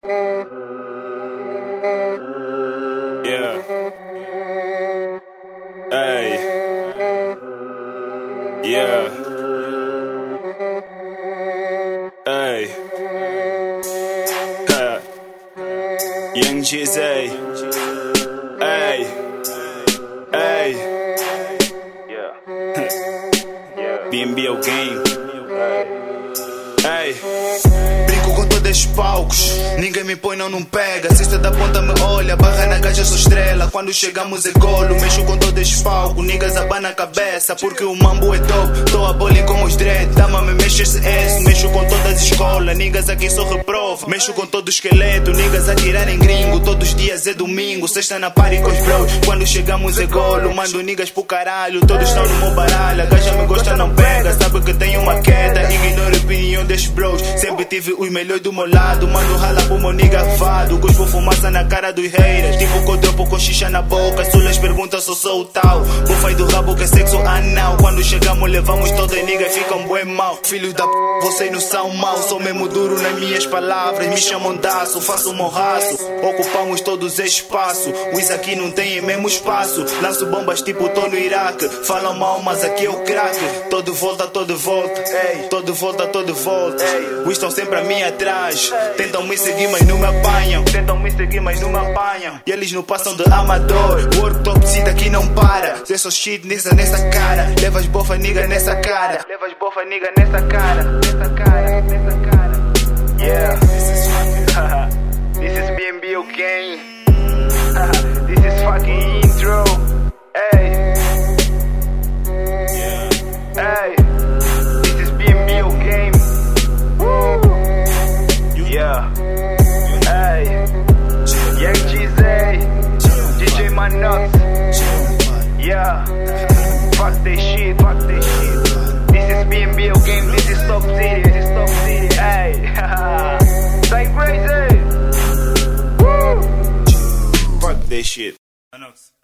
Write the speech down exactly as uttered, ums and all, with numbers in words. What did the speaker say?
Yeah. Hey. Yeah. Hey. Ha. Young G Z. Hey. Hey. Yeah. Yeah. B and B é o game. Hey. Brinco com todos os palcos, ninguém me põe, não, não pega. Cesta da ponta me olha, barra na caixa, sou estrela. Quando chegamos é golo, mexo com todos os palcos. Niggas abana a cabeça, porque o mambo é top. Tô a bowling como os dread, dama me mexe esse S. Mexo com todas as escolas, niggas aqui só reprova. Mexo com todo o esqueleto, niggas a tirar em gringo. Todos os dias é domingo, sexta na party com os bros. Quando chegamos é golo, mando niggas pro caralho. Todos estão no meu baralho, a gaja me gosta, não pega. Sabe que tenho uma queda, ignora a opinião destes bros. Sempre tive os melhores do meu lado, mando rala pro meu nigga vado. Cuspo fumaça na cara dos haters, tipo que eu dropo com xixa na boca. Sulas perguntas se eu sou o tal, bufai do rabo que é sexo anal. Quando chegamos levamos todas as niggas, ficam bué mal. Filhos da p, vocês não são mal. Sou mesmo duro nas minhas palavras, me chamam daço, faço morraço. Ocupamos todos esse espaço, os aqui não têm mesmo espaço. Lanço bombas tipo tô no Iraque, falam mal mas aqui é o crack. Todo volta, todo volta, todo volta, todo volta. Os estão sempre a mim atrás, tentam me seguir mas não me apanham. Tentam me seguir mas não me apanham. E eles não passam de amador, work top cita aqui não para. Cê só shit nessa, nessa cara, levas bofa nigga nessa cara. Levas bofa nigga nessa cara, nessa cara, nessa cara. Yeah, this is this is B and B okay. This is fucking intro. Hey, hey, this is B and B okay. Yeah, hey, Young G Z, D J Manox. Yeah, fuck this shit, fuck this shit. This is B and B game, this is top city, this is top city. Hey, say crazy. Woo. Fuck this shit. Manox.